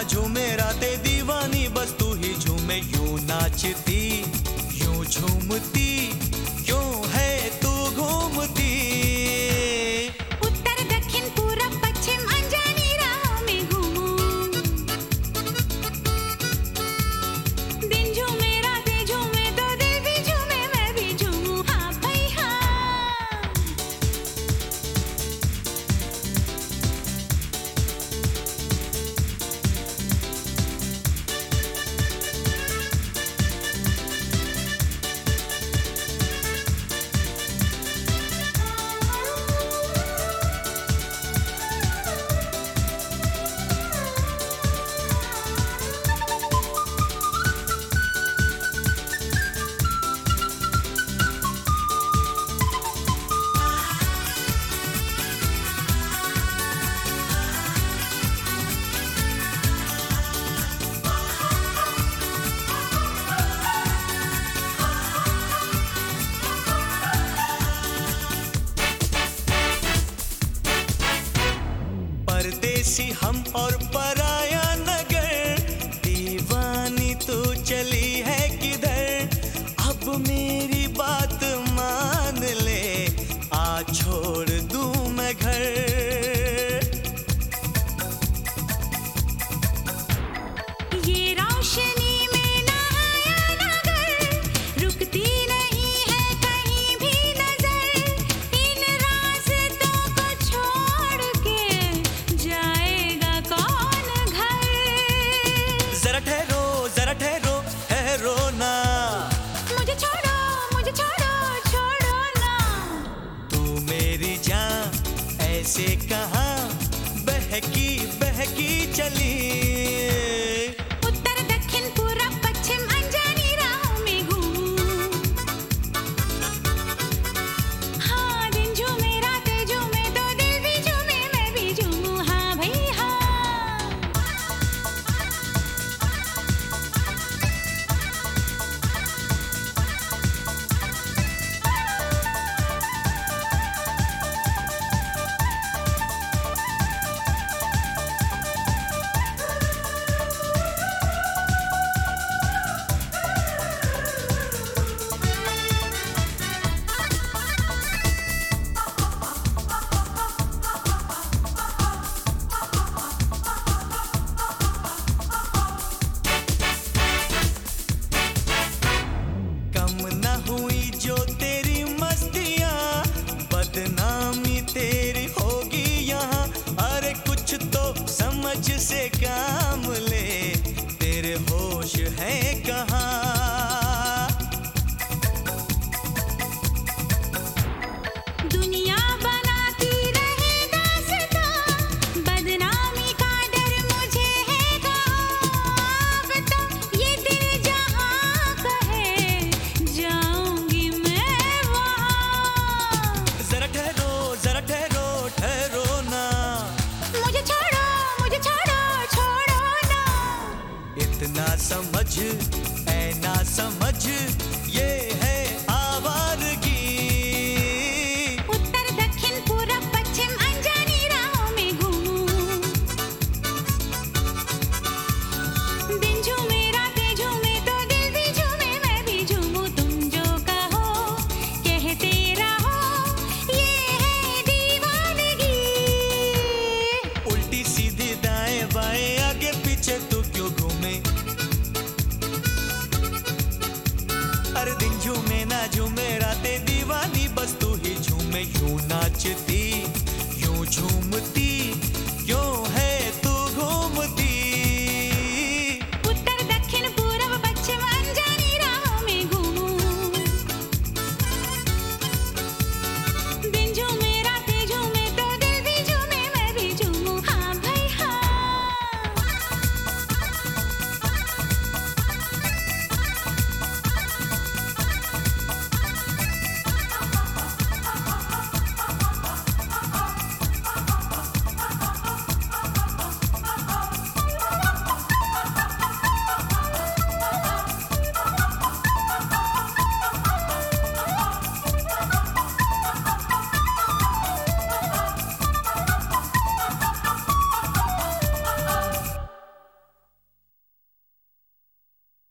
झूमे रातें दीवानी, बस तू ही झूमे। यूं नाचती, यूं झूमती, क्यों है तू घूमती। उत्तर दक्षिण पूरब पश्चिम अनजानी राहों में घूमूं। दिन झूमे रातें झूमे तो दिल भी झूमे, मैं भी झूमूं। हाँ भाई हाँ। परदेसी हम और पराया नगर, दीवानी तू चली है किधर। अब मेरी बात मान ले, आ छोड़ दूं मैं घर। ये रोशनी में नहाया नगर, रुकती नहीं है कहीं भी नजर। इन रास्तों को छोड़ के जाएगा कौन घर। जरा ठहरो, जरा ठहरो, ठहरो ना। मुझे छोड़ो, मुझे छोड़ो, छोड़ो ना। तू मेरी जान ऐसे कहाँ बहकी बहकी चली। उत्तर दक्षिण पूरब पश्चिम अनजानी राहों में घूमूं। हाँ दिन झूमे रातें झूमे तो दिल भी झूमे, मैं भी झूमूं। हाँ भाई हाँ। कम न हुई जो तेरी मस्तियाँ, बदनामी तेरी होगी यहाँ। अरे कुछ तो समझ से काम ले, तेरे होश है कहाँ। दुनिया बनाती रहे दास्तां, बदनामी का डर मुझे है कहाँ। अब तो ये दिल जहाँ कहे, जाऊंगी मैं वहाँ। जरा ठहरो, जरा ठहरो, ठहरो ना। मुझे छोड़ो, मुझे छोड़ो, छोड़ो ना। इतना समझ, ऐ ना समझ, ये है आवारगी। उत्तर दक्षिण पूरब पश्चिम अनजानी राहों में घूमूं। दिन झूमे रातें झूमे तो दिल भी झूमे, मैं भी झूमूं। तुम जो कहो कहते रहो, ये है दीवानगी। उल्टी सीधी दाएं बाएं आगे पीछे तू क्यों घूमे। अरे दिन झूमे ना झूमे रातें दीवानी, बस तू ही झूमे। यूं नाचती, यूं झूमती,